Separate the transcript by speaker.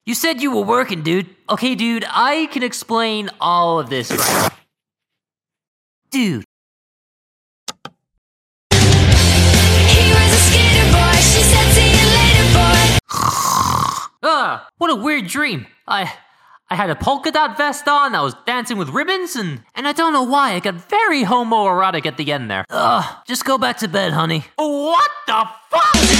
Speaker 1: You said you were working, dude. Okay, dude, I can explain all of this right. Dude.
Speaker 2: He was a skater boy, she said see you later, boy.
Speaker 1: What a weird dream. I had a polka dot vest on, I was dancing with ribbons, and I don't know why, I got very homoerotic at the end there. Just go back to bed, honey. What the fuck?